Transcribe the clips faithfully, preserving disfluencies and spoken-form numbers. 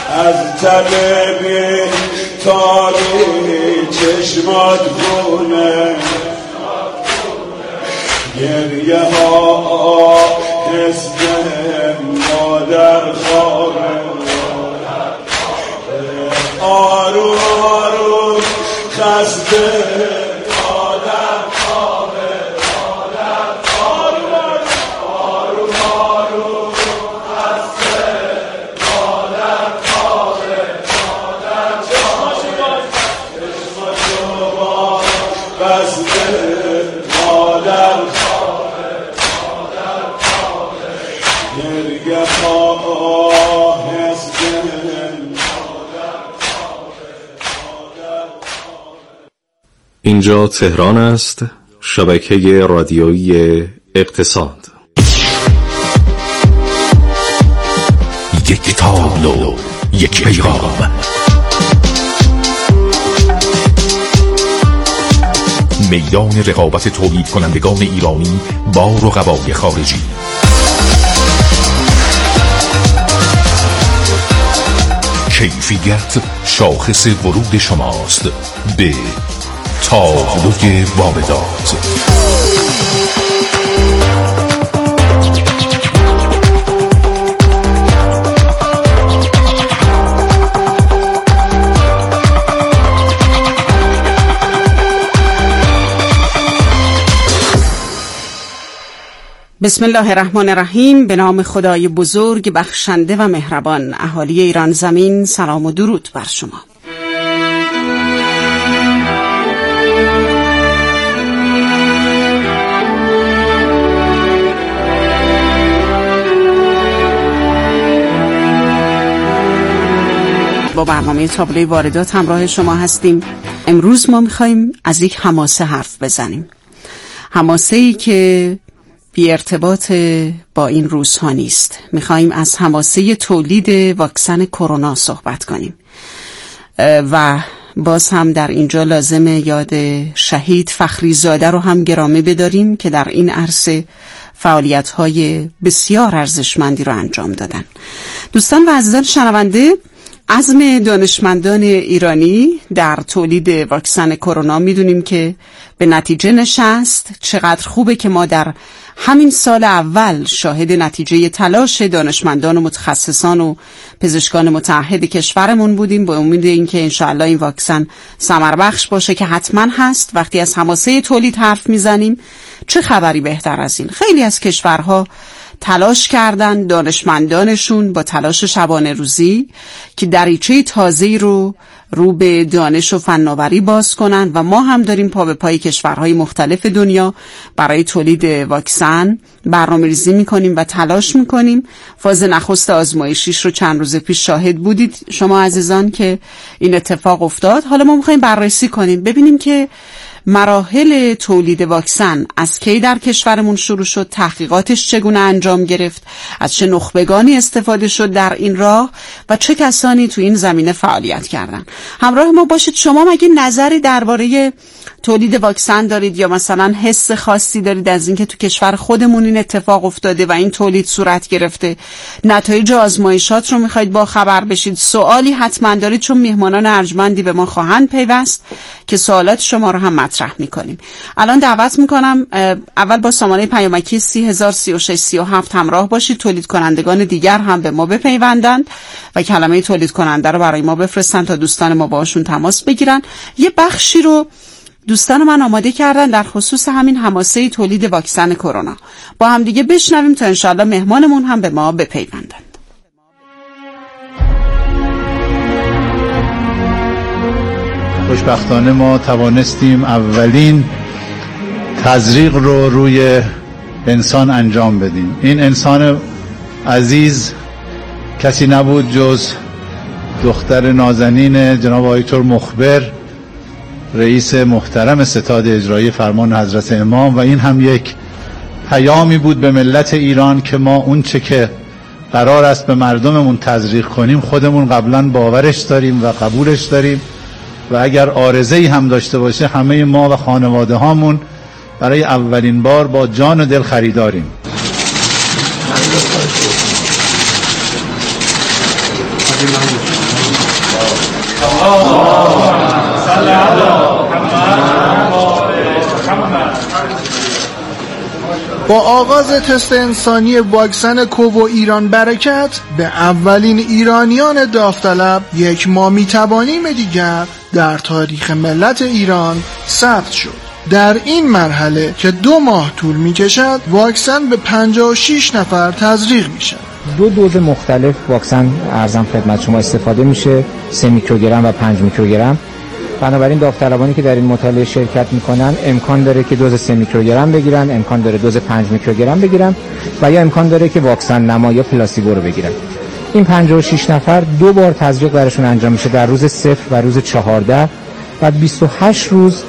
از طلبی تاری چشمات خونه گریه ها حسد مادر خوابه آروم آروم خسته مادر خوابه مادر آروم آروم آروم خسته مادر خوابه مادر چشماشو باز چشماشو باز بسته مادر خوابه مادر خوابه گریه ها حسد اینجا تهران است، شبکه رادیویی اقتصاد. یک تابلو، یک پیغام، میدان رقابت تولید کنندگان ایرانی با رقبای خارجی. کیفیت شاخص ورود شماست به تابلوی واردات. بسم الله الرحمن الرحیم. به نام خدای بزرگ بخشنده و مهربان. اهالی ایران زمین، سلام و درود بر شما. با برنامه تابلوی واردات همراه شما هستیم. امروز ما میخوایم از یک حماسه حرف بزنیم. حماسه‌ای که بی ارتباط با این روزها نیست. میخوایم از حماسه تولید واکسن کرونا صحبت کنیم و باز هم در اینجا لازمه یاد شهید فخری زاده رو هم گرامی بداریم که در این عرصه فعالیت‌های بسیار ارزشمندی رو انجام دادن. دوستان و عزیزان شنونده، عزم دانشمندان ایرانی در تولید واکسن کرونا میدونیم که به نتیجه نشست. چقدر خوبه که ما در همین سال اول شاهد نتیجه تلاش دانشمندان و متخصصان و پزشکان متعهد کشورمون بودیم، با امید اینکه انشاءالله این واکسن ثمربخش باشه که حتما هست. وقتی از حماسه تولید حرف میزنیم چه خبری بهتر از این؟ خیلی از کشورها تلاش کردن، دانشمندانشون با تلاش شبانه روزی، که دریچه تازه‌ای رو رو به دانش و فناوری باز کنن و ما هم داریم پا به پای کشورهای مختلف دنیا برای تولید واکسن برنامه‌ریزی می‌کنیم و تلاش می‌کنیم. فاز نخست آزمایشیش رو چند روز پیش شاهد بودید شما عزیزان که این اتفاق افتاد. حالا ما می‌خوایم بررسی کنیم، ببینیم که مراحل تولید واکسن از کی در کشورمون شروع شد، تحقیقاتش چگونه انجام گرفت، از چه نخبگانی استفاده شد در این راه و چه کسانی تو این زمینه فعالیت کردن. همراه ما باشید. شما مگه نظری درباره تولید واکسن دارید یا مثلا حس خاصی دارید از اینکه تو کشور خودمون این اتفاق افتاده و این تولید صورت گرفته؟ نتایج آزمایشات رو میخواید با خبر بشید؟ سوالی حتما دارید، چون میهمانان ارجمندی به ما خواهند پیوست که سوالات شما رو هم مطرح میکنیم. الان دعوت میکنم اول با سامانه پیامکی سی هزار سی و شش سی و هفت همراه باشید. تولید کنندگان دیگر هم به ما بپیوندند و کلمه تولید کننده رو برای ما بفرستن تا دوستان ما باشون تماس بگیرن. یه بخشی رو دوستان من آماده کردن در خصوص همین حماسه تولید واکسن کرونا. با هم دیگه بشنویم تا انشالله مهمانمون هم به ما بپیوندند. خوشبختانه ما توانستیم اولین تزریق رو روی انسان انجام بدیم. این انسان عزیز کسی نبود جز دختر نازنین جناب آقای دکتر مخبر، رئیس محترم ستاد اجرایی فرمان حضرت امام. و این هم یک پیامی بود به ملت ایران که ما اون چه که قرار است به مردممون تزریق کنیم خودمون قبلا باورش داریم و قبولش داریم و اگر عارضه‌ای هم داشته باشه همه ما و خانواده هامون برای اولین بار با جان و دل خریداریم. با آغاز تست انسانی واکسن کوو ایران برکت به اولین ایرانیان داوطلب یک ماه میتوانیم دیگر در تاریخ ملت ایران ثبت شد. در این مرحله که دو ماه طول میکشد واکسن به پنجاه و شش نفر تزریق میشد. دو دوز مختلف واکسن ارزم خدمت شما استفاده میشه، سه میکروگرم و پنج میکروگرم. بنابراین داوطلبانی که در این مطالعه شرکت میکنن امکان داره که دوز سه میکروگرم بگیرن، امکان داره دوز پنج میکروگرم بگیرن و یا امکان داره که واکسن نما یا پلاسیبو رو بگیرن. این پنجاه و شش نفر دو بار تزریق براشون انجام میشه، در روز صفر و روز چهارده و بیست و هشت روز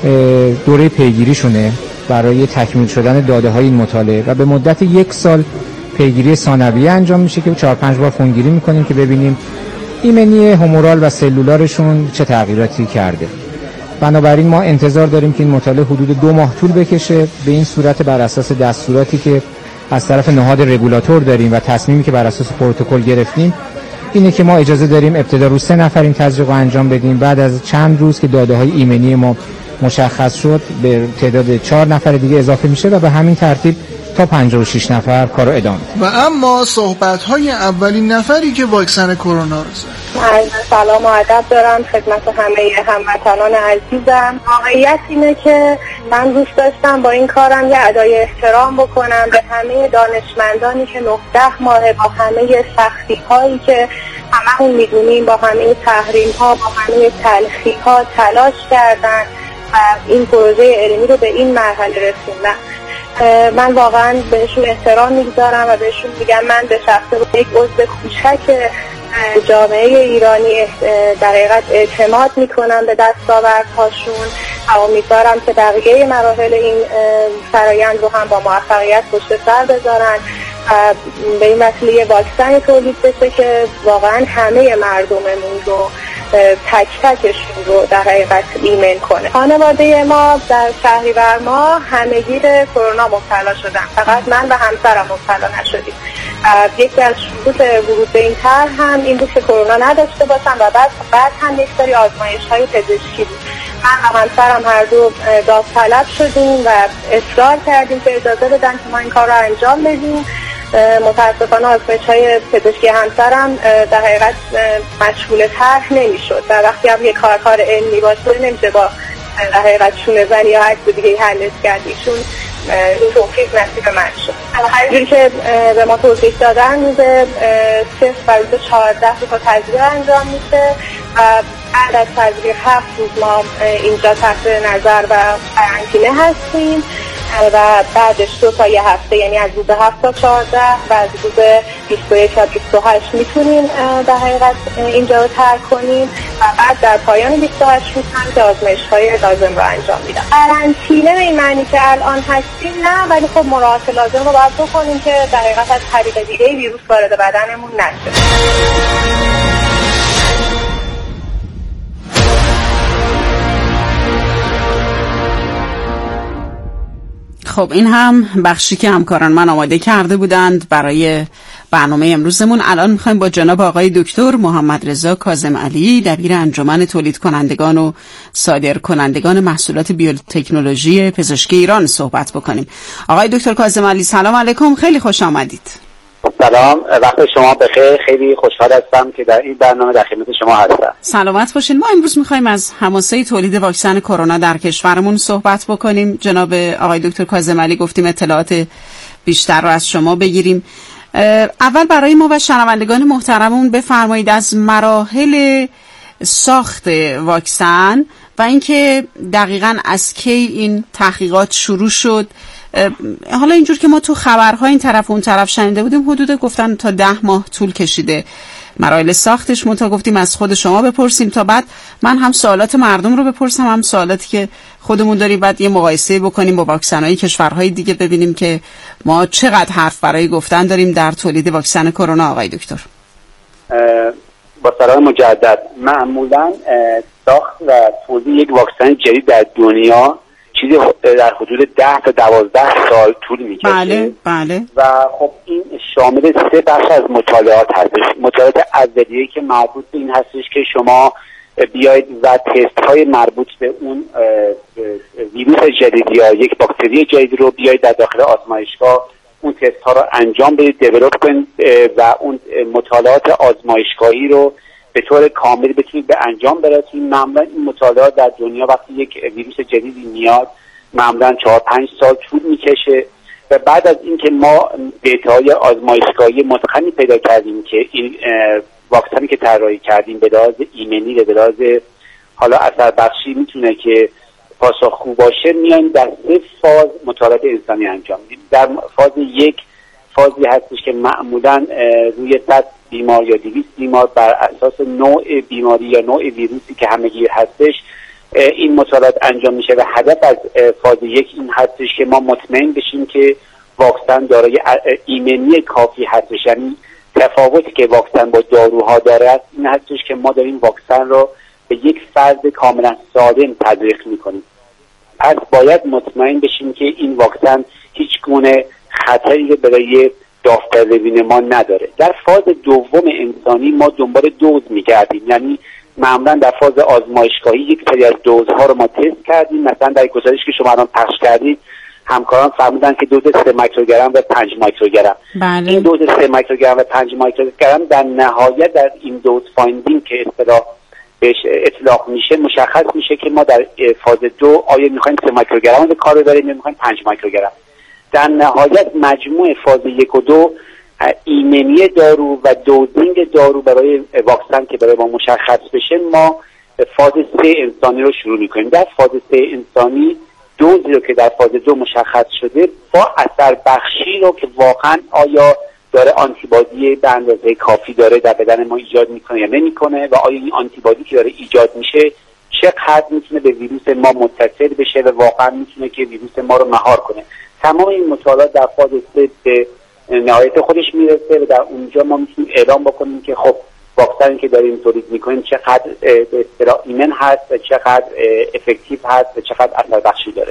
دوره پیگیریشونه برای تکمیل شدن داده های این مطالعه و به مدت یک سال پیگیری ثانویه انجام میشه که چهار پنج بار خونگیری میکنیم که ببینیم ایمنی هومورال و سلولارشون چه تغییراتی کرده. بنابراین ما انتظار داریم که این مطالعه حدود دو ماه طول بکشه. به این صورت بر اساس دستوراتی که از طرف نهاد رگولاتور داریم و تصمیمی که بر اساس پروتکل گرفتیم اینه که ما اجازه داریم ابتدا رو سه نفر این تزریق رو انجام بدیم، بعد از چند روز که داده های ایمنی ما مشخص شد به تعداد چهار نفر دیگه اضافه میشه و به همین ترتیب تا پنجاه و شش نفر کارو ادامه. و اما صحبت‌های اولین نفری که واکسن کرونا رو زد. عرض سلام و ادب دارم خدمت همه هموطنان عزیزم. واقعیت اینه که من دوست داشتم با این کارم یه ادای احترام بکنم به همه دانشمندانی که نهده ماه با همه سختی‌هایی که هممون میدونیم، با همه تحریم‌ها، با همه تلخی‌ها تلاش کردن و این پروژه علمی رو به این مرحله رسوندن. من واقعا بهشون احترام میگذارم و بهشون میگم من به شخصه با یک عضو کوچک جامعه ایرانی در حقیقت اعتماد میکنم به دستاوردهاشون و امیدوارم که بقیه مراحل این فرایند رو هم با موفقیت پشت سر بذارن و به این وسیله واکسن تولید بشه که واقعا همه مردممون رو تک تکشون رو در حقیقت ایمن کنه. خانواده ما در شهریور ماه همگی به کرونا مبتلا شدن، فقط من و همسرم مبتلا نشدیم. یکی از شروط ورود به این طرح هم این بود که کرونا نداشته باشن و بعد بعد هم یک سری آزمایش‌های پزشکی بود. من و همسرم هر دو داوطلب شدیم و اصرار کردیم که اجازه بدن که ما این کار رو انجام بدیم. متاسفانه آزمایش‌های پزشکی همسرم در حقیقت مشغول طرح نمی‌شد و وقتی هم یک کار کار علمی باشه نمیشه با در حقیقت شونه زنی یا هر چیز دیگه حلش کرد. ایشون این توفیق نصیب من شد. همینجوری که به ما توضیح دادن روز صفر و روز چهارده رو تزریق انجام میشه و بعد از تزریق هفت روز ما اینجا تحت نظر و قرنطینه هستیم و بعدش دو تا یه هفته، یعنی از روز هفت تا چهارده و از روز بیست و یک تا بیست و هشت میتونیم در حقیقت اینجا رو ترک کنیم و بعد در پایان بیست و هشت روز هم که آزمایش‌های لازم رو انجام میدم. قرنطینه به این معنی که الان هستیم نه، ولی خب مراعات لازم رو باید بکنیم که در حقیقت از طریق دیگه ویروس وارد بدنمون نشه. خب این هم بخشی که همکاران من آماده کرده بودند برای برنامه امروزمون. الان میخوایم با جناب آقای دکتر محمد رضا کاظم علی دبیر انجمن تولید کنندگان و صادر کنندگان محصولات بیوتکنولوژی پزشکی ایران صحبت بکنیم. آقای دکتر کاظم علی سلام علیکم، خیلی خوش آمدید. سلام، وقت شما بخیر. خیلی خوشحال هستم که در این برنامه در خدمت شما هستم. سلامت باشین. ما امروز می‌خوایم از حماسه تولید واکسن کرونا در کشورمون صحبت بکنیم. جناب آقای دکتر کاظم علی گفتیم اطلاعات بیشتر رو از شما بگیریم. اول برای ما و شنوندگان محترمون بفرمایید از مراحل ساخت واکسن و اینکه دقیقاً از کی این تحقیقات شروع شد. حالا اینجور که ما تو خبرها این طرف اون طرف شنیده بودیم حدود گفتن تا ده ماه طول کشیده مراحل ساختش. منتها گفتیم از خود شما بپرسیم تا بعد من هم سوالات مردم رو بپرسم هم سوالاتی که خودمون داریم، بعد یه مقایسه بکنیم با واکسن‌های کشورهای دیگه ببینیم که ما چقدر حرف برای گفتن داریم در تولید واکسن کرونا. آقای دکتر با سلام مجدد. معمولا ساخت و تولید یک واکسن جدید در دنیا چیزی در حدود ده تا دوازده سال طول میکشه. بله بله. و خب این شامل سه بخش از مطالعات هستش. مطالعات اولیه‌ای که مربوط به این هستش که شما بیاید و تست های مربوط به اون ویروس جدید یا یک باکتری جدید رو بیاید در داخل آزمایشگاه اون تست ها رو انجام بدید، دیولپ کنید و اون مطالعات آزمایشگاهی رو به طور کامل بتونید به انجام برسونید. معمولا این مطالعات در دنیا وقتی یک ویروس جدیدی میاد معمولا چهار پنج سال طول میکشه و بعد از اینکه ما دیتاهای آزمایشگاهی متقنی پیدا کردیم که این واکسنی که طراحی کردیم به لحاظ ایمنی و به لحاظ حالا اثر بخشی میتونه که پاسخگو باشه، میایم در سه فاز مطالعات انسانی انجام میدیم. در فاز یک فازی هستش که معمولا روی صد بیمار یا دویست بیمار بر اساس نوع بیماری یا نوع ویروسی که همگیر هستش این مطالعات انجام میشه و هدف از فاز یک این هستش که ما مطمئن بشیم که واکسن دارای ایمنی کافی هستش. یعنی تفاوتی که واکسن با داروها داره این هستش که ما داریم واکسن رو به یک فرد کاملا سالم تزریق میکنیم. پس باید مطمئن بشیم که این واکسن هیچ گونه خطری برای داوطلبین ما نداره. در فاز دوم انسانی ما دنبال دوز میگردیم، یعنی معمولا در فاز آزمایشگاهی یک سری از دوزها رو ما تست کردیم. مثلا در گزارش که شما الان پخش کردید همکاران فرمودن که دوز سه میکروگرم و پنج میکروگرم. بله. این دوز سه میکروگرم و پنج میکروگرم در نهایت در این دوز فایندینگ که اصطلاح بهش اطلاق میشه مشخص میشه که ما در فاز دو آیا میخوایم سه میکروگرم رو به کار ببریم یا میخوایم پنج میکروگرم. در نهایت مجموع فاز یک و دو ایمنی دارو و دوزینگ دارو برای واکسن که برای ما مشخص بشه ما فاز سه انسانی رو شروع میکنیم. در فاز سه انسانی دوزی رو که در فاز دو مشخص شده با اثر بخشی رو که واقعا آیا داره آنتیبادی به اندازه کافی داره در بدن ما ایجاد میکنه یا نمیکنه و آیا این آنتیبادی که داره ایجاد میشه چقدر میتونه به ویروس ما متصل بشه و واقعا میتونه که ویروس ما رو مهار کنه. تمام این مطالعات در فاز سه به نهایت خودش میرسه و در اونجا ما میتونیم اعلام بکنیم که خب واکسنی که داریم تولید میکنیم چقدر به اصطلاح ایمن هست و چقدر افکتیو هست و چقدر اثر بخشی داره.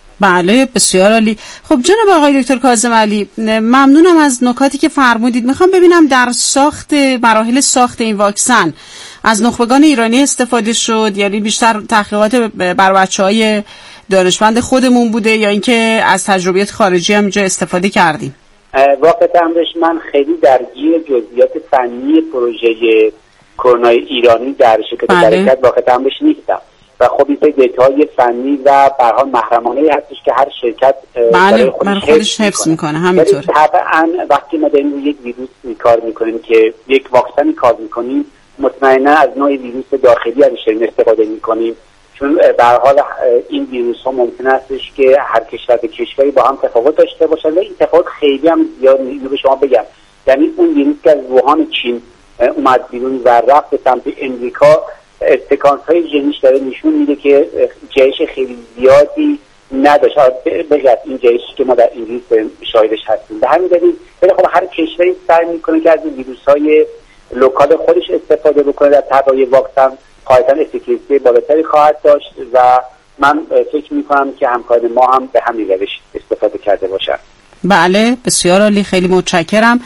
بله بسیار عالی. خب جناب آقای دکتر کاظم علی، ممنونم از نکاتی که فرمودید. میخوام ببینم در ساخت مراحل ساخت این واکسن از نخبگان ایرانی استفاده شد، یعنی بیشتر تحقیقات بر بچهای دانشمند خودمون بوده یا اینکه از تجربیات خارجی هم اینجا استفاده کردیم؟ واقعا امرش من خیلی درگیر جزئیات فنی پروژه کرونا ایرانی در شرکت برکت واقعا امرش نیستم و خب این دیتاهای فنی و به هر حال محرمانه‌ای هستش که هر شرکت بله من خودش حفظ میکنه. همینطور طبعا وقتی ما داریم روی یک ویروس کار میکنیم که یک واکسنی کار میکنیم مطمئنا از نوع ویروس داخلی ازش استفاده میکنیم، چون به هر حال این ویروس ها ممکن استش که هر کشور به کشوری با هم تفاوت داشته باشن و این تفاوت خیلی هم زیاد اینو به شما بگم، یعنی اون ویروس که از ووهان چین اومد بیرون و رفت به سمت امریکا سکانس های ژنیش داره نشون میده که جهش خیلی زیادی نداشت بجز این جهشی که ما در انگلیس شاهدش هستیم. به همین دلیل ولی خب هر کشوری سعی میکنه که از ویروس های لوکال خودش استفاده بکنه در طراحی واکسن، قاعدتاً افیکیسی بالاتری خواهد داشت و من فکر میکنم که همکار ما هم به همین روش استفاده کرده باشن. بله بسیار عالی، خیلی متشکرم.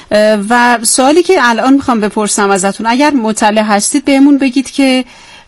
و سوالی که الان میخوام بپرسم ازتون، اگر مطلع هستید بهمون بگید که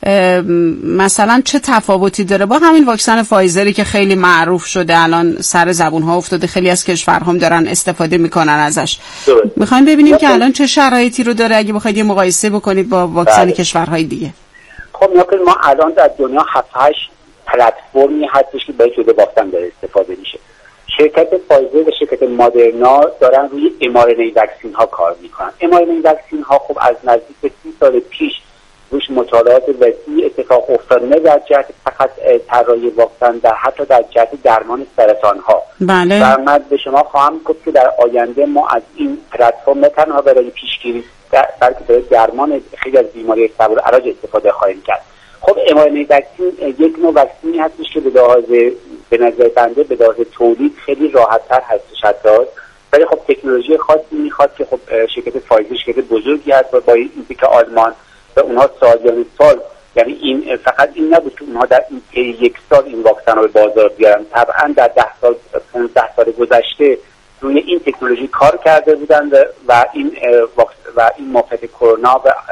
مثلا چه تفاوتی داره با همین واکسن فایزری که خیلی معروف شده الان سر زبون ها افتاده، خیلی از کشورها هم دارن استفاده میکنن ازش. میخوایم ببینیم که الان چه شرایطی رو داره اگه بخواید یه مقایسه بکنید با واکسن بله. کشورهای دیگه. خب نکنید ما الان در دنیا هفت هشت پلتفرمی هستش که باید شده واکسن داره استفاده میشه. شرکت فایزر و شرکت مادرنا دارن روی ام آر ان ای واکسین ها کار میکنن. ام آر ان ای واکسین ها خب از نزدیک به سی سال پیش روش مطالعات وسیع اتفاق افتاد، نه در جهت فقط طراحی واکسن، در حتی در جهت درمان سرطان ها. بله. و من به شما خواهم گفت که در آینده ما از این پلتفرم نه تنها برای پیشگیری بلکه برای درمان خیلی از بیماری صبر و علاج استفاده خواهیم کرد. خب ام آر ان ای واکسین یک نوع واکسینی هستش که به لحاظ به نظر بنده به لحاظ تولید خیلی راحت‌تر هستش حتی، ولی خب تکنولوژی خاصی میخواد که خب شرکت فایزر شرکت بزرگی هست و با این که آلمان و اونها سالیان سال، یعنی این فقط این نبود که اونها در این یک سال این واکسن رو به بازار بیارن، طبعا در ده سال پانزده سال گذشته روی این تکنولوژی کار کرده بودن و این و این مافت کرونا و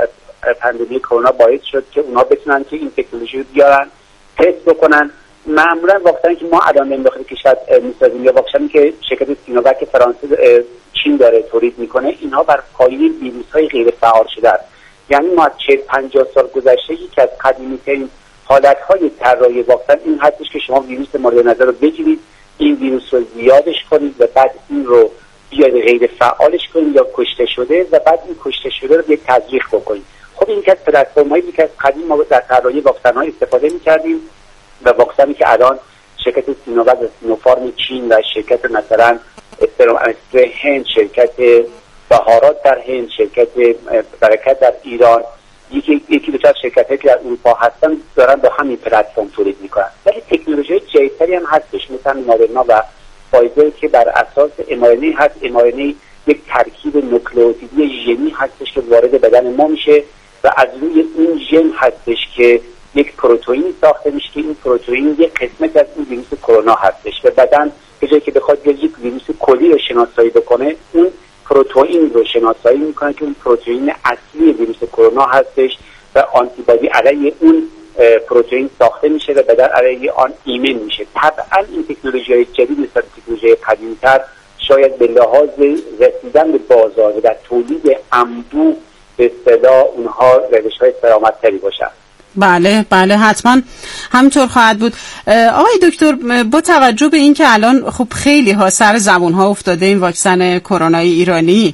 پاندمی کرونا باعث شد که اونا بتونن که این تکنولوژی رو بیارن تست بکنن. معمولا واکسنی که ما الان داخل کشور می‌سازیم یا واکسنی که شرکت سینووک فرانسه چین داره تولید میکنه، اینها بر پایه ویروس‌های غیر فعال شده است. یعنی ما از چهل پنجاه سال گذشته یکی از قدیمی‌ترین حالت‌های طراحی واکسن این هستش که شما ویروس مورد نظر رو بگیرید، این ویروس رو زیادش کنید و بعد این رو بیاید غیر فعالش کنید یا کشته شده و بعد این کشته شده رو بیاید تزریق بکنید. خب این که از پلتفرم‌هایی که از قدیم ما در طراحی واکسن‌ها استفاده می‌کردیم و واکسنی که الان شرکت سینووک و سینوفارم چین و شرکت مثلا استرام هند، شرکت بهارات در هند، شرکت برکت در ایران، یکی یکی دو تا شرکت‌هایی که در اروپا هستن دارن با همین پلتفرم تولید میکنن. ولی تکنولوژی جدیدتری هم هستش مثل مادرنا و فایزر که بر اساس ام آر ان ای هست. ام آر ان ای یک ترکیب نوکلئوتیدی ژنی هستش که وارد بدن ما میشه و از روی این ژن هستش که یک پروتئین ساخته میشه که این پروتئین یک قسمت از این ویروس کرونا هستش و بدن به جایی که بخواد یک ویروس کلی رو شناسایی بکنه، اون پروتئین رو شناسایی میکنه که اون پروتئین اصلی ویروس کرونا هستش و آنتیبادی علیه اون پروتئین ساخته میشه و بدن علیه آن ایمن میشه. طبعا این تکنولوژی‌های جدید مثل تکنولوژی قدیمی‌تر شاید به لحاظ رسیدن به بازار و در تولید انبوه به اصطلاح اونها روش‌های سلامت‌تری باشن. بله بله حتما همینطور خواهد بود. آقای دکتر، با توجه به این که الان خب خیلی ها سر زبون ها افتاده این واکسن کرونای ایرانی،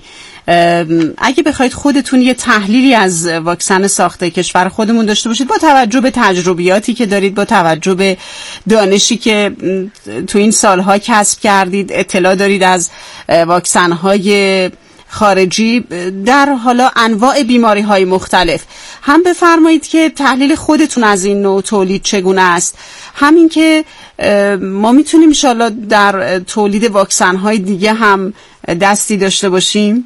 اگه بخواید خودتون یه تحلیلی از واکسن ساخته کشور خودمون داشته باشید با توجه به تجربیاتی که دارید، با توجه به دانشی که تو این سالها کسب کردید، اطلاع دارید از واکسن های خارجی در حالا انواع بیماری های مختلف، هم بفرمایید که تحلیل خودتون از این نوع تولید چگونه است، همین که ما میتونیم ان شاءالله در تولید واکسن های دیگه هم دستی داشته باشیم.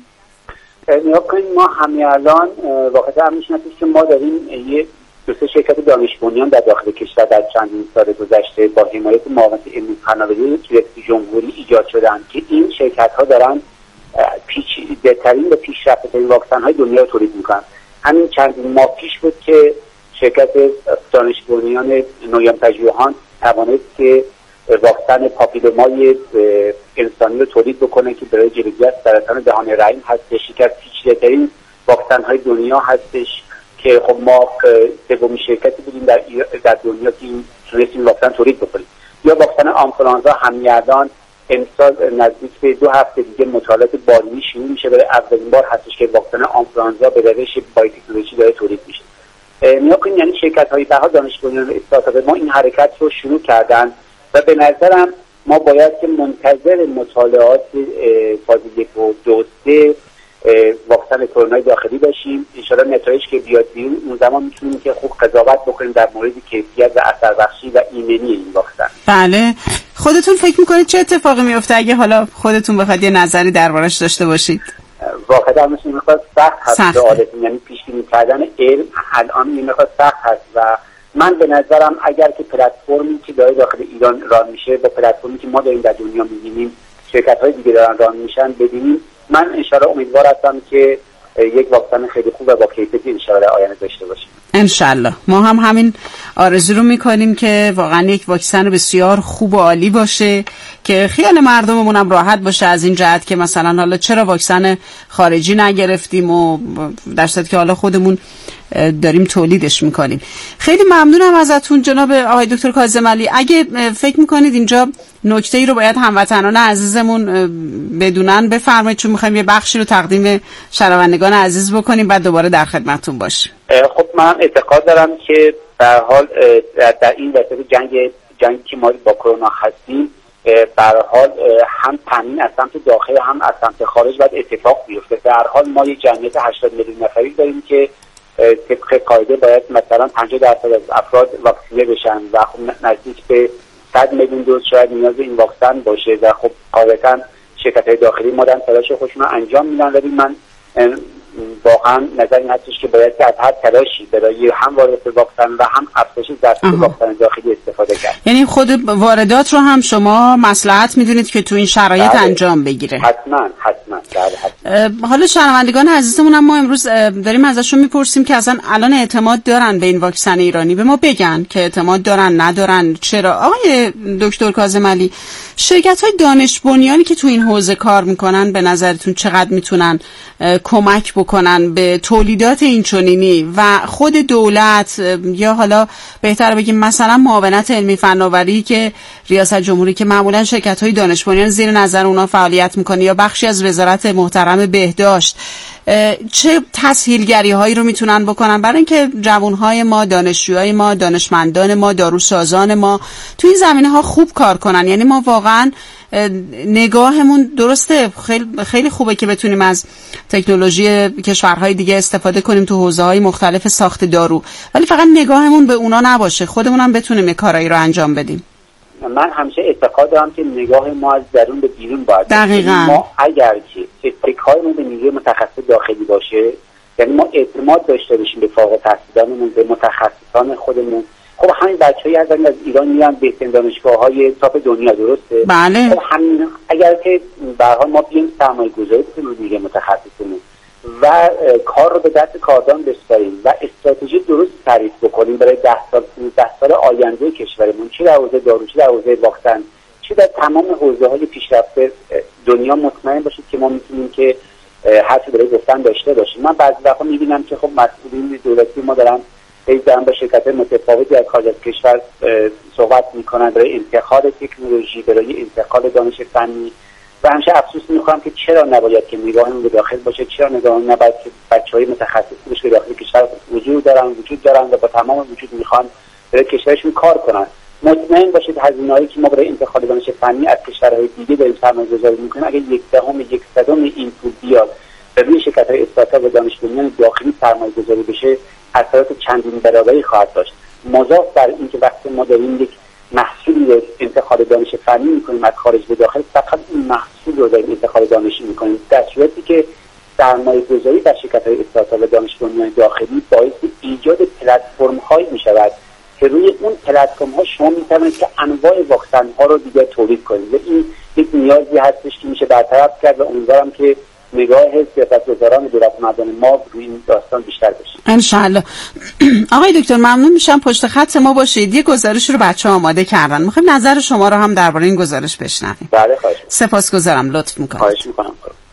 نیا کنید ما همین الان واقعا هم میشناسید که ما داریم یه دو سه شرکت دانش بنیان در داخل کشور در چندین سال گذشته با حمایت معاونت علمی فناوری ریاست جمهوری ایجاد شدن که این شرکت ها دارن پیچ بهترین و پیشرفته‌ترین واکسن های دنیا رو تولید میکنن. همین چندین ماه پیش بود که شرکت دانش بنیان نویان پژوهان توانست که واکسن پاپیلومای انسانی رو تولید بکنه که برای جلوگیری از سرطان دهان رحم هستش. یکی از پیچیده‌ترین واکسن های دنیا هستش که خب ما سومین شرکتی بودیم در در دنیا که این تونستیم واکسن تولید بکنیم. یا واکسن آنفولانزا همین الان امسال نزدیک به دو هفته دیگه مطالعات بالینی شروع میشه، برای اولین بار هستش که واکسن آنفولانزا به روش بایوتکنولوژی داره تولید میشه. نیا کنید یعنی شرکت‌های بها دانش بنیان استارتاپ ما این حرکت رو شروع کردن و به نظرم ما باید که منتظر مطالعات فاز یک و دو سه واکسن کرونای داخلی باشیم. ان شاءالله نتایج که بیاد بیرون اون زمان میتونیم که خوب قضاوت بکنیم در مورد کیفیت و اثر بخشی و ایمنی این واکسن. بله، خودتون فکر میکنید چه اتفاقی میفته اگه حالا خودتون بخواید یه نظری دربارش داشته باشید؟ واقعا مثل میخواد سخت هست عادت، یعنی پیش بینی کردن علم الان میخواد سخت هست و من به نظرم اگر که پلتفرمی که داره داخل ایران ران میشه با پلتفرمی که ما داریم در دنیا میبینیم شرکت‌های دیگه دارن ران میشن ببینیم، من ان شاءالله امیدوار هستم که یک واکسن خیلی خوب و با کیفیتی ان شاءالله آینده داشته باشیم. ان شاءالله ما هم همین آرزو رو میکنیم که واقعا یک واکسن بسیار خوب و عالی باشه که خیال مردممون هم راحت باشه از این جهت که مثلا حالا چرا واکسن خارجی نگرفتیم و در صورتی که حالا خودمون داریم تولیدش میکنیم. خیلی ممنونم ازتون جناب آقای دکتر کاظم علی. اگه فکر میکنید اینجا نکته ای رو باید هموطنان عزیزمون بدونن بفرمایید، چون میخوایم یه بخشی رو تقدیم شنوندگان عزیز بکنیم بعد دوباره در خدمتتون باشیم. خب من اعتقاد دارم که به هر حال در این وسط جنگ جنگی که ما با کرونا هستیم به هر حال هم تامین از سمت داخل هم از سمت خارج باید اتفاق بیفته. به هر حال ما یه جمعیت هشتاد میلیون نفری داریم که طبق قاعده باید مثلا پنجاه درصد از افراد واکسینه بشن و خب نزدیک به صد میلیون دوز شاید نیاز این واکسن باشه و خب قاعدتا شرکت‌های داخلی ما دارن تلاش خودشون رو انجام میدن، ولی من واقعا نظر این هستش که باید از هر تلاشی برای هم وارد واکسن و هم افزایش ظرفیت واکسن داخلی استفاده کرد. یعنی خود واردات رو هم شما مصلحت میدونید که تو این شرایط بله. انجام بگیره؟ حتما حتما. حتما. حالا شنوندگان عزیزمون هم ما امروز داریم ازشون میپرسیم که اصلا الان اعتماد دارن به این واکسن ایرانی، به ما بگن که اعتماد دارن ندارن. چرا؟ آقای دکتر کاظم علی، شرکت‌های دانش بنیانی که تو این حوزه کار میکنن به نظرتون چقدر میتونن کمک بکنن به تولیدات اینچنینی و خود دولت یا حالا بهتر بگیم مثلا معاونت علمی فناوری که ریاست جمهوری که معمولا شرکت‌های دانش بنیان زیر نظر اونا فعالیت میکنه یا بخشی از وزارت محترم بهداشت، چه تسهیلگری هایی رو میتونن بکنن برای اینکه جوانهای ما، دانشجوهای ما، دانشمندان ما، داروسازان ما تو این زمینه ها خوب کار کنن؟ یعنی ما واقعا نگاهمون درسته خیلی خیلی خوبه که بتونیم از تکنولوژی کشورهای دیگه استفاده کنیم تو حوزه‌های مختلف ساخت دارو، ولی فقط نگاهمون به اونا نباشه، خودمون هم بتونیم کارایی رو انجام بدیم. من همیشه اعتقاد دارم که نگاه ما از درون به بیرون باید دقیقاً. ما اگر که اتکایمون به نیروی متخصص داخلی باشه، یعنی ما اعتماد داشته باشیم به فارغ التحصیلانمون، به متخصصان خودمون. خب همین بچه‌ای هستن از ایران میان بهترین دانشگاه‌های تاپ دنیا، درسته؟ بله. خب همین اگر که به هر حال ما بیایم سرمایه‌گذاری کنیم روی نیروی متخصصمون و کار رو به دست کاردان بسپاریم و استراتژی درست تعریف بکنیم برای ده سال ده سال آینده کشورمون، چه در حوزه دارو، چه در حوزه واکسن، چه در تمام حوزه‌های پیشرفته دنیا، مطمئن باشید که ما میتونیم که حرفی برای گفتن داشته باشیم. من بعضی وقتا میبینم که خب مسئولین دولتی ما دارن هی دارن با شرکت‌های متفاوتی از خارج از کشور صحبت میکنن برای انتقال تکنولوژی، برای انتقال دانش فنی و همیشه افسوس میخوام که چرا نباید که نگاهمون به داخل باشه، چرا نگاهمون نباید که بچه‌های متخصص باشه که داخل کشور وجود دارن وجود دارن و با تمام وجود میخوان برای کشورشون کار کنن. مطمئن باشید هزینه‌هایی که ما برای انتقال دانش فنی از کشورهای دیگه داریم سرمایه‌گذاری میکنیم، اگه یک دهم یک صدم این پول بیاد به روی شرکت‌های استارتاپ و دانش بنیان داخلی سرمایه‌گذاری بشه، اثرات چندین برابری خواهد داشت. مضاف بر این که وقتی ما داریم یک محصولی رو انتقال دانش فنی میکنیم از خارج به داخل، فقط این محصول رو داریم انتقال دانشی میکنیم، در صورتی که سرمایه‌گذاری در شرکت‌های استارتاپ و دانش بنیان داخلی باعث ایجاد پلتفرم‌هایی میشود که روی اون پلتفرم‌ها شما میتوانید که انواع واکسن‌ها رو دیگه تولید کنید و این یک نیازی هستش که میشه برطرف کرد و امیدوارم که نگاه سیاستگزاران دولت مردان ما روی این داستان بیشتر بشه انشالله. آقای دکتر ممنون میشم پشت خط ما باشید. یه گزارش رو بچه‌ها آماده کردن، میخوایم نظر شما رو هم درباره این گزارش بشنویم. بله خواهش. سپاسگزارم، لطف میکنم. خواهش میکنم.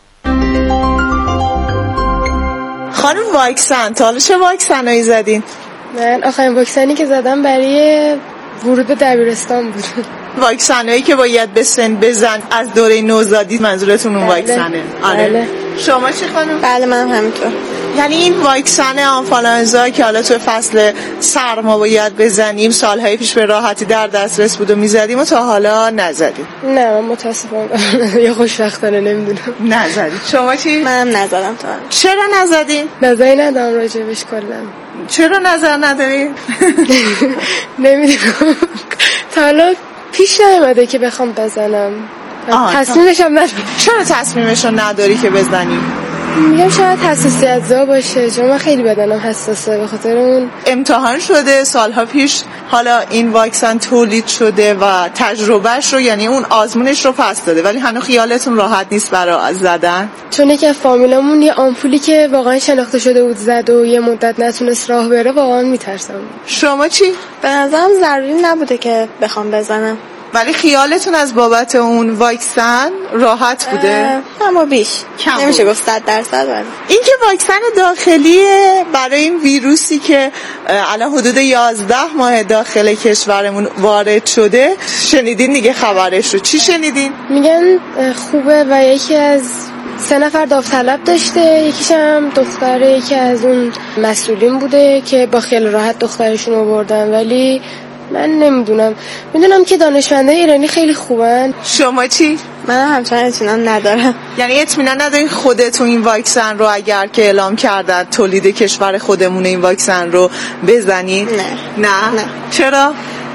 خانم واکسن، تا حالا چه واکسنایی زدین؟ من آخرین واکسنی که زدم برای ورود به دبیرستان بود. واکسنایی که باید به سن بزن از دوره نوزادی منظورتون اون واکسنه؟ آره. بله. شما چی خانم؟ بله من همینطور. یعنی این واکسن آنفولانزا که حالا تو فصل سرما باید بزنیم سالهای پیش به راحتی در دسترس بود و میزدیم و تا حالا نزدیم؟ نه من متاسفم یا خوشبختانه نمیدونم. نزدیم. شما چی؟ منم نزدم تا. چرا نزدیم؟ نظری ندارم راجبش کلا. چرا نظر نداری؟ نمیدونم. تا حالا پیش نیومده که بخوام بزنم. تصمیمش هم ندارم. چرا تصمیمش رو نداری که بزنی؟ میگم شاید حساسیت زا باشه، چون من خیلی بدنم حساسه، به خاطر اون امتحان شده سالها پیش، حالا این واکسن تولید شده و تجربهش رو یعنی اون آزمونش رو پس داده، ولی هنوز خیالتون راحت نیست برای زدن؟ چون یکی از فامیلامون یه آمپولی که واقعا شناخته شده بود زد و یه مدت نتونست راه بره، واقعا میترسم. شما چی؟ به نظرم ضروری نبوده که بخوام بزنم. ولی خیالتون از بابت اون واکسن راحت بوده؟ اما بیش نمیشه گفت صد درصد. ولی این که واکسن داخلیه برای این ویروسی که الان حدود یازده ماه داخل کشورمون وارد شده، شنیدین دیگه خبرش رو؟ چی شنیدین؟ میگن خوبه و یکی از سه نفر داوطلب داشته، یکیش هم دختر یکی از اون مسئولین بوده که با خیال راحت دخترشون رو بردن، ولی من نمیدونم. میدونم که دانشمندای ایرانی خیلی خوبن. شما چی؟ من همچنان اطمینان ندارم. یعنی اطمینان ندارین خودتون این واکسن رو اگر که اعلام کردن تولید کشور خودمون این واکسن رو بزنید؟ نه. نه؟ نه. چرا؟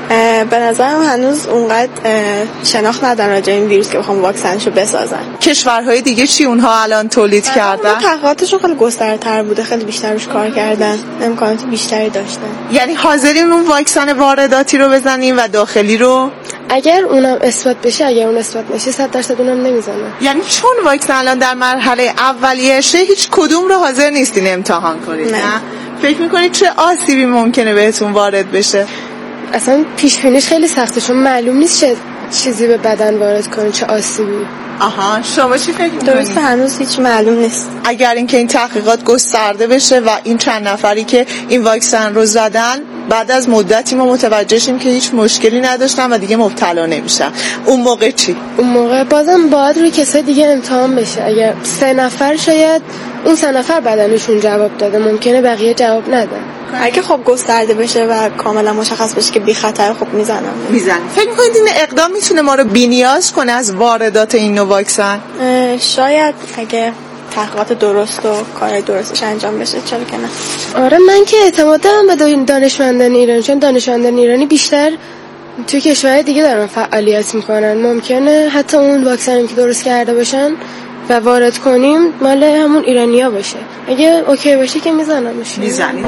به نظرم هنوز اونقدر شناخت ندارن راجع این ویروس که بخوام واکسنشو بسازن. کشورهای دیگه چی اونها الان تولید کردن؟ تحقیقاتشون خیلی گسترتر بوده، خیلی بیشتر روش کار کردن، امکانات بیشتری داشتن. یعنی حاضرین اون واکسن وارداتی رو بزنیم و داخلی رو؟ اگر اونم اثبات بشه، اگر اون اثبات نشه صد درصد اونم نمیزنن. یعنی چون واکسن الان در مرحله اولیه‌شه هیچ کدوم رو حاضر نیستین امتحان کنید؟ نه. نه؟ فکر می‌کنید چه آسیبی ممکنه بهتون وارد بشه؟ اصلا پیش بینیش خیلی سخته، چون معلوم نیست چه چیزی به بدن وارد کنه، چه آسیبی. آها، شما چی فکر می‌کنید؟ درسته، هنوز هیچ معلوم نیست. اگر اینکه این تحقیقات گسترده بشه و این چند نفری که این واکسن رو زدن بعد از مدتی ما متوجه شیم که هیچ مشکلی نداشتن و دیگه مبتلا نمیشن، اون موقع چی؟ اون موقع بازم باید روی کسای دیگه امتحان بشه. اگر سه نفر شاید اون سه نفر بدنشون جواب داده، ممکنه بقیه جواب ندن. اگه خب گسترده بشه و کاملا مشخص بشه که بی خطر، خب میزنم میزنم. فکر می‌کنید این اقدام میتونه ما رو بی‌نیاز کنه از واردات این نوع واکسن؟ شاید اگه تحقیقات درست و کار درستش انجام بشه، چرا که نه. آره، من که اعتماد دارم به دانشمندان ایرانی، چون دانشمندان ایرانی بیشتر توی کشورهای دیگه دارن فعالیت میکنن. ممکنه حتی اون واکسنی که درست کرده باشن و وارد کنیم مال همون ایرانیا باشه. اگه اوکی باشه که میزنمش. میزنید.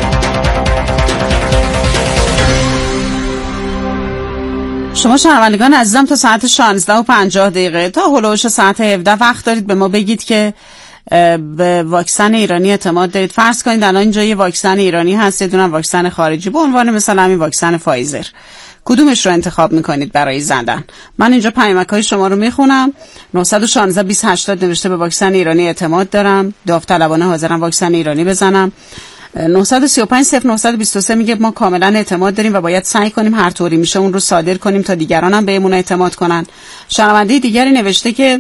شما شنوندگان عزیزم تا ساعت شانزده و پنجاه دقیقه تا هلوش ساعت هفده وقت دارید به ما بگید که به واکسن ایرانی اعتماد دارید. فرض کنید الان اینجا یه واکسن ایرانی هست، یه دونه واکسن خارجی به عنوان مثلا همین واکسن فایزر، کدومش رو انتخاب میکنید برای زدن؟ من اینجا پیامک‌های شما رو میخونم. نه یک شش بیست هشتاد نوشته به واکسن ایرانی اعتماد دارم، داوطلبانه حاضرم واکسن ایرانی بزنم. نه سه پنج صفر نه دو سه میگه ما کاملا اعتماد داریم و باید سعی کنیم هر طوری میشه اون رو صادر کنیم تا دیگران هم بهمون اعتماد کنن. شنونده دیگری نوشته که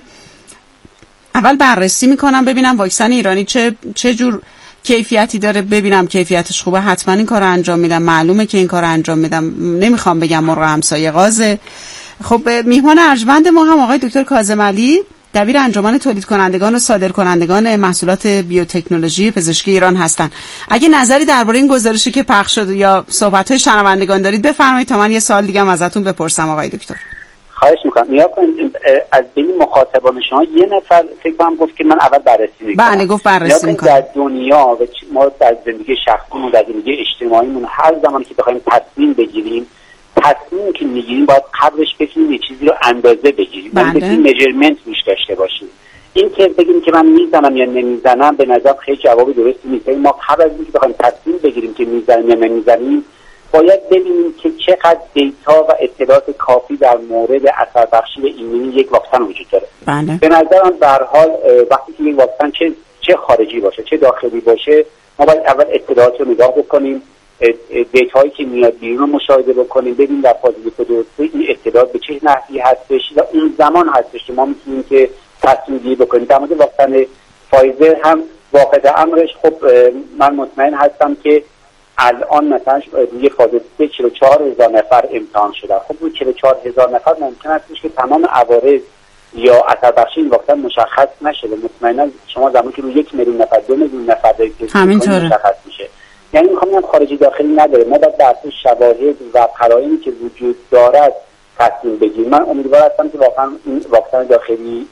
اول بررسی میکنم ببینم واکسن ایرانی چه چه جور کیفیتی داره، ببینم کیفیتش خوبه، حتما این کارو انجام میدم. معلومه که این کارو انجام میدم، نمیخوام بگم مرغ همسایه غازه. خب میهمان ارجمند ما هم آقای دکتر کاظم علی، دبیر انجمن تولید کنندگان و صادر کنندگان محصولات بیوتکنولوژی پزشکی ایران هستن. اگه نظری درباره این گزارشی که پخش شد یا صحبت‌های شنوندگان دارید بفرمایید تا من یه سوال دیگه هم ازتون بپرسم آقای دکتر. خواهش میکنم. نیا کنید از بین مخاطبان شما یه نفر فکر کنم گفت که من اول بررسی میکنم. بله گفت بررسی میکنم. در دنیا و ما در زندگی شخصیمون، در زندگی اجتماعیمون، هر زمانی که بخوایم تصمیم بگیریم، تصمیمی که میگیریم باید قبلش بتونیم یه چیزی رو اندازه بگیریم، بله. بتونیم میجرمنت روش داشته باشیم. این که بگیم که من میزنم یا نمیزنم به نظر خیلی جواب درستی نیست. ما قبل از اینکه بخوایم تصمیم بگیریم که میزنیم یا نمیزنیم باید ببینیم که چقدر دیتا و اطلاعات کافی در مورد اثر بخشی به ایمنی یک واکسن وجود داره. بله. به نظرم به هر حال وقتی که یک واکسن چه چه خارجی باشه چه داخلی باشه، ما باید اول اطلاعات رو نگاه بکنیم، دیتایی که میاد بیرون رو مشاهده بکنیم، ببینیم در فاز یک و دو این اطلاعات به چه نحوی هستش و اون زمان هستش که ما میتونیم که تصمیم گیری بکنیم. در مورد واکسن فایزر هم واقع امرش خب من مطمئن هستم که الان مثلا روی فاز سه چهل و چهار هزار نفر امتحان شده. خب روی چهل و چهار هزار نفر ممکن است که تمام عوارض یا اثر بخشی این واکسن مشخص نشه. مطمئنا شما زمانی که روی یک میلیون نفر دو میلیون نفر دارید مشخص میشه. یعنی میخوام بگم خارجی داخلی نداره، ما باید بر اساس شواهد و قرائنی که وجود دارد تصمیم بگیریم. من امیدوار هستم که واقعا این واکسن داخلی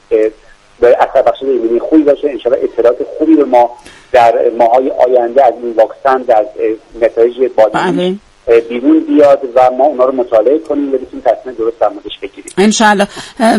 به اثر بخشی ایمنی خوبی باشه، ان شاءالله اطلاعات خوبی رو ما در ماهای آینده از این واکسن در نتایج بادی بیرون بیاد و ما اونا رو مطالعه کنیم و بتونیم تصمیم درست در موردش بگیریم ان شاء الله.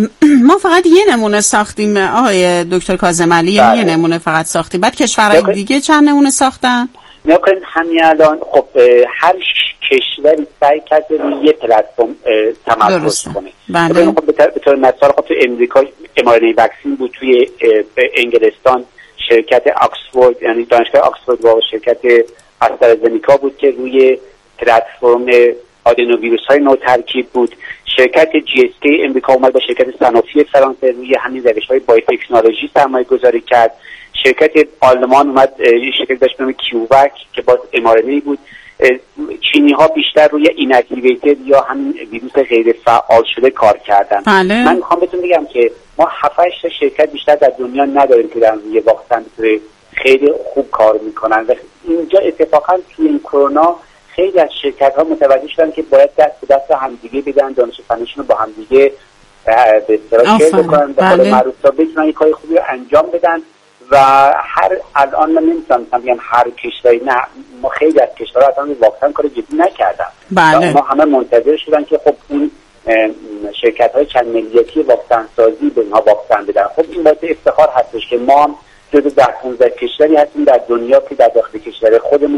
ما فقط یه نمونه ساختیم آقای دکتر کاظم علی، یه نمونه فقط ساختیم، بعد کشورهای دیگه چند نمونه ساختن؟ نکنید همین الان خب هر کشوری سعی کرده روی یه پلتفرم تمرکز کنه. بله. خب به طور مثال خب تو امریکا ام‌آر‌ان واکسن بود، توی انگلستان شرکت آکسفورد یعنی دانشگاه آکسفورد و شرکت آسترازنیکا بود که روی پلتفرم آدنوویروس‌های نو ترکیب بود. شرکت جی اس کی امریکا اومد با شرکت سانوفی فرانسه روی همین روش‌های بایوتکنولوژی سرمایه‌گذاری کرد. شرکت آلمان اومد یه شرکت داشت به نام کیووک که باز ام آر ان ای بود. چینی ها بیشتر روی ایناکتیویتد یا همین ویروس غیر فعال شده کار کردن. بله. من میخوام بهتون بگم که ما هفت هشت شرکت بیشتر در دنیا نداریم که در روی واکسن خیلی خوب کار میکنن و اینجا اتفاقا توی این کرونا خیلی از شرکت ها متوجه شدن که باید دست به دست همدیگه بدن، دانش فنیشون رو با همدیگه به اصطلاح شیر بکنن به قول معروف تا بتونن یک کار خوبی رو انجام بدن. و هر الان من نمیتونم بگم هر کشوری، نه ما خیلی از کشورها اصلا واکسن کار جدی نکردن. بله. ما همه منتظر شدن که خب اون شرکت های چند ملیتی واکسن سازی به اینها واکسن بدن. خب این باعث افتخار هستش که ما هم جزو ده پانزده کشوری هستیم در دنیا که در داخل کشور خودمون